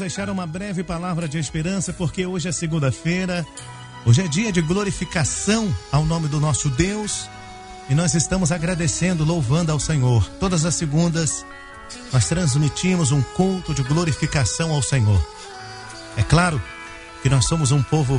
deixar uma breve palavra de esperança, porque hoje é segunda-feira, hoje é dia de glorificação ao nome do nosso Deus, e nós estamos agradecendo, louvando ao Senhor. Todas as segundas nós transmitimos um culto de glorificação ao Senhor. É claro que nós somos um povo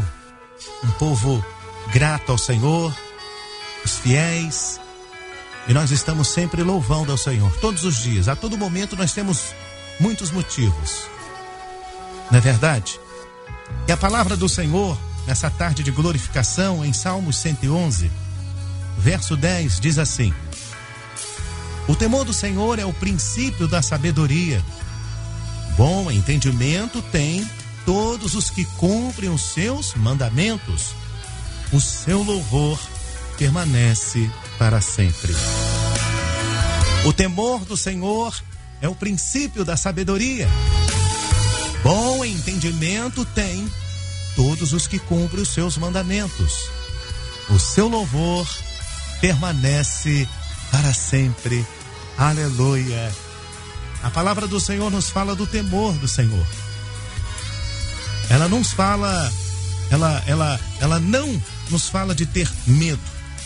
grato ao Senhor, os fiéis, e nós estamos sempre louvando ao Senhor, todos os dias, a todo momento nós temos muitos motivos, não é verdade? E a palavra do Senhor, nessa tarde de glorificação, em Salmos 111, verso 10, diz assim: o temor do Senhor é o princípio da sabedoria. Bom entendimento tem todos os que cumprem os seus mandamentos. O seu louvor permanece para sempre. O temor do Senhor é o princípio da sabedoria. Bom entendimento tem todos os que cumprem os seus mandamentos. O seu louvor permanece para sempre. Aleluia. A palavra do Senhor nos fala do temor do Senhor. Ela nos fala, ela não nos fala de ter medo,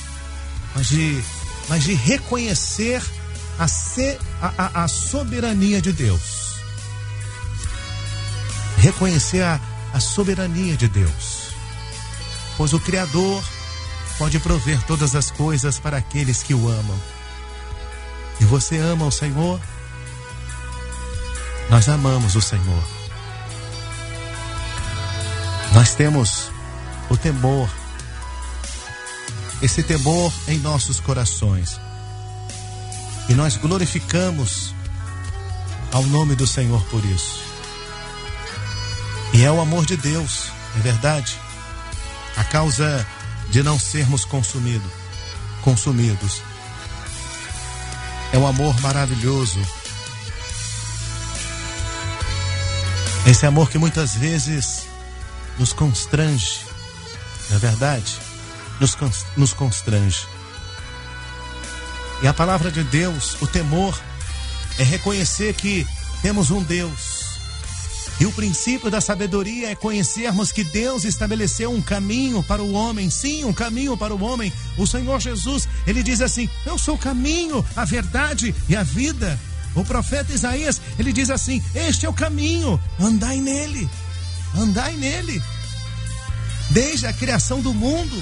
mas de reconhecer a soberania de Deus. Reconhecer a soberania de Deus. Pois o Criador pode prover todas as coisas para aqueles que o amam. E você ama o Senhor? Nós amamos o Senhor. Nós temos o temor, esse temor em nossos corações. E nós glorificamos ao nome do Senhor por isso. E é o amor de Deus, é verdade, a causa de não sermos consumidos. É um amor maravilhoso. Esse amor que muitas vezes nos constrange, não é verdade? Nos constrange. E a palavra de Deus, o temor, é reconhecer que temos um Deus. E o princípio da sabedoria é conhecermos que Deus estabeleceu um caminho para o homem. Sim, um caminho para o homem. O Senhor Jesus, ele diz assim: eu sou o caminho, a verdade e a vida. O profeta Isaías, ele diz assim: este é o caminho, andai nele. Andai nele. Desde a criação do mundo.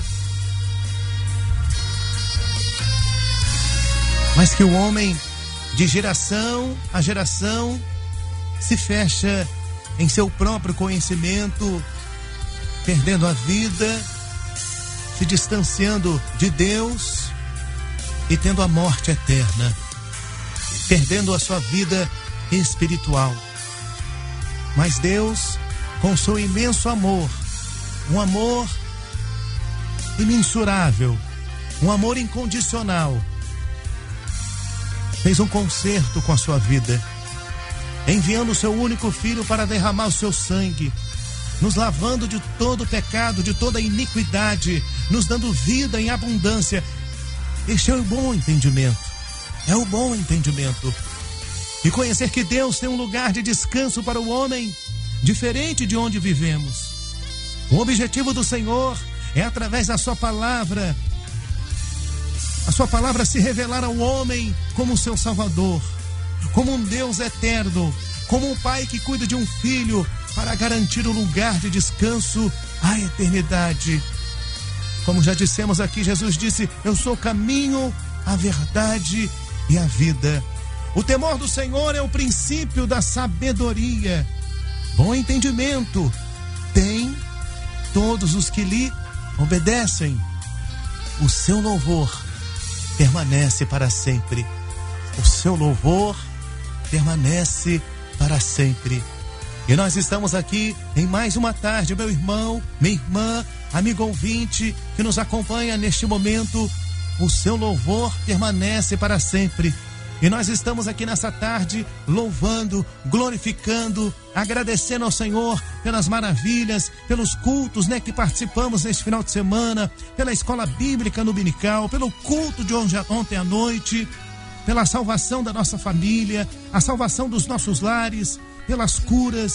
Mas que o homem, de geração a geração, se fecha em seu próprio conhecimento, perdendo a vida, se distanciando de Deus e tendo a morte eterna, perdendo a sua vida espiritual. Mas Deus, com seu imenso amor, um amor imensurável, um amor incondicional, fez um concerto com a sua vida, enviando o seu único filho para derramar o seu sangue, nos lavando de todo pecado, de toda iniquidade, nos dando vida em abundância. Este é o bom entendimento. É o bom entendimento. E conhecer que Deus tem um lugar de descanso para o homem, diferente de onde vivemos. O objetivo do Senhor é, através da sua palavra, a sua palavra se revelar ao homem como seu Salvador, como um Deus eterno, como um pai que cuida de um filho para garantir o lugar de descanso à eternidade. Como já dissemos aqui, Jesus disse: eu sou o caminho, a verdade e a vida. O temor do Senhor é o princípio da sabedoria. Bom entendimento tem todos os que lhe obedecem. O seu louvor permanece para sempre. O seu louvor permanece para sempre. E nós estamos aqui em mais uma tarde, meu irmão, minha irmã, amigo ouvinte que nos acompanha neste momento. O seu louvor permanece para sempre. E nós estamos aqui nessa tarde louvando, glorificando, agradecendo ao Senhor pelas maravilhas, pelos cultos, que participamos neste final de semana, pela escola bíblica dominical, pelo culto de ontem à noite, pela salvação da nossa família, a salvação dos nossos lares, pelas curas,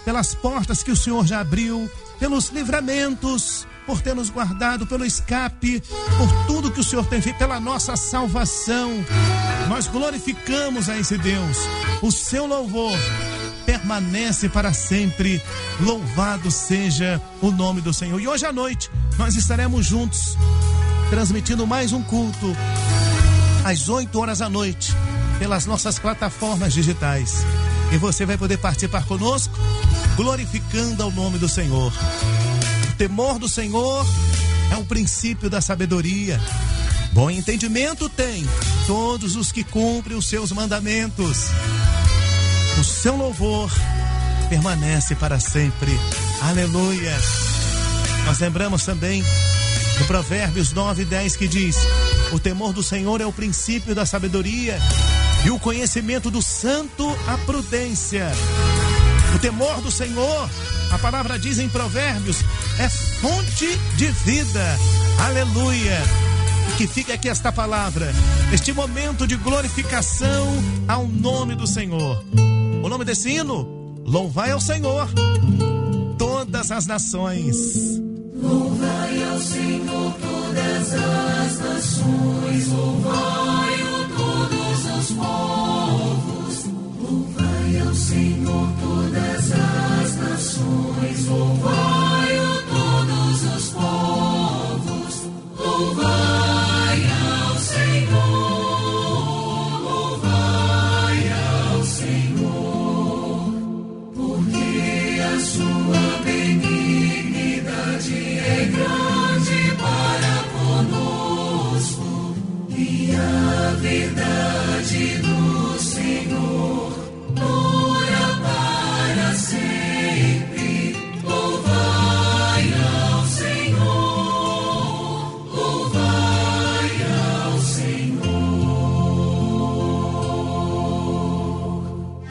pelas portas que o Senhor já abriu, pelos livramentos, por ter nos guardado, pelo escape, por tudo que o Senhor tem feito, pela nossa salvação. Nós glorificamos a esse Deus. O seu louvor permanece para sempre. Louvado seja o nome do Senhor. E hoje à noite nós estaremos juntos, transmitindo mais um culto, às 8 horas da noite, pelas nossas plataformas digitais. E você vai poder participar conosco, glorificando ao nome do Senhor. O temor do Senhor é o princípio da sabedoria. Bom entendimento tem todos os que cumprem os seus mandamentos. O seu louvor permanece para sempre. Aleluia. Nós lembramos também do Provérbios 9:10 que diz: o temor do Senhor é o princípio da sabedoria e o conhecimento do santo a prudência. O temor do Senhor, a palavra diz em Provérbios, é fonte de vida. Aleluia. E que fica aqui esta palavra, este momento de glorificação ao nome do Senhor. O nome desse hino: louvai ao Senhor, todas as nações. Louvai ao Senhor todas as nações, louvai-o todos os povos. Louvai ao Senhor todas as nações, louvai-o todos os povos. Louvai ao Senhor, louvai ao Senhor, porque a sua benignidade é grande para conosco e a verdade